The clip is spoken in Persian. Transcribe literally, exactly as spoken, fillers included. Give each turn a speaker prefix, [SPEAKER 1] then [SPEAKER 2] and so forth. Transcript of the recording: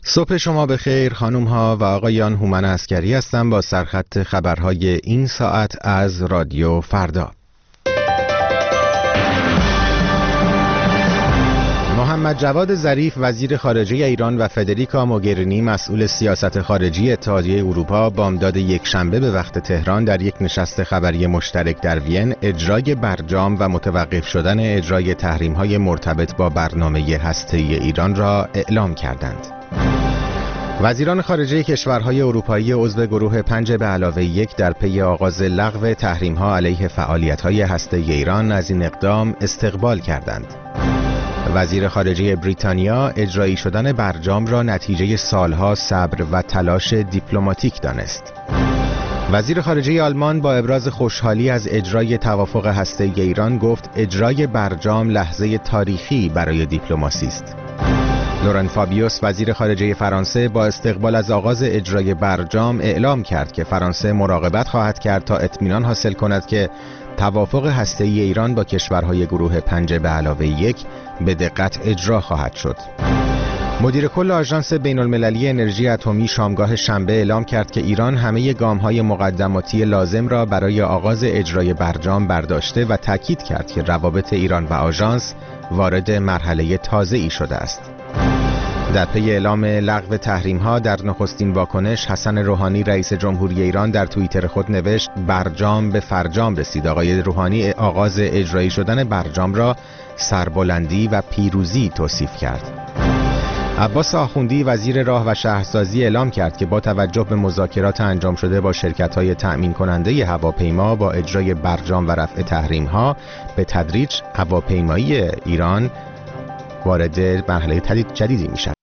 [SPEAKER 1] صبح شما بخیر خانم ها و آقایان. هومن عسکری هستم با سرخط خبرهای این ساعت از رادیو فردا. محمد جواد ظریف وزیر خارجه ایران و فدریکا موگرینی مسئول سیاست خارجی اتحادیه اروپا بامداد یکشنبه به وقت تهران در یک نشست خبری مشترک در وین اجرای برجام و متوقف شدن اجرای تحریم‌های مرتبط با برنامه هسته‌ای ایران را اعلام کردند. وزیران خارجه کشورهای اروپایی عضو گروه پنج به علاوه یک در پی آغاز لغو تحریم‌ها علیه فعالیت‌های هسته‌ای ایران از این اقدام استقبال کردند. وزیر خارجه بریتانیا اجرایی شدن برجام را نتیجه سالها صبر و تلاش دیپلماتیک دانست. وزیر خارجه آلمان با ابراز خوشحالی از اجرای توافق هسته‌ای ایران گفت اجرای برجام لحظه تاریخی برای دیپلماسی است. لورن فابیوس وزیر خارجه فرانسه با استقبال از آغاز اجرای برجام اعلام کرد که فرانسه مراقبت خواهد کرد تا اطمینان حاصل کند که توافق هسته‌ای ایران با کشورهای گروه پنج به علاوه یک به دقت اجرا خواهد شد. مدیر کل آژانس بین المللی انرژی اتمی شامگاه شنبه اعلام کرد که ایران همه گام‌های مقدماتی لازم را برای آغاز اجرای برجام برداشته و تاکید کرد که روابط ایران و آژانس وارد مرحله تازه‌ای شده است. در پی اعلام لغو تحریم‌ها در نخستین واکنش حسن روحانی رئیس جمهوری ایران در توییتر خود نوشت برجام به فرجام رسید. آقای روحانی آغاز اجرایی شدن برجام را سربلندی و پیروزی توصیف کرد. عباس آخوندی وزیر راه و شهرسازی اعلام کرد که با توجه به مذاکرات انجام شده با شرکت‌های تأمین کننده هواپیما با اجرای برجام و رفع تحریم‌ها به تدریج هواپیمایی ایران وارد مرحله جدیدی می‌شود.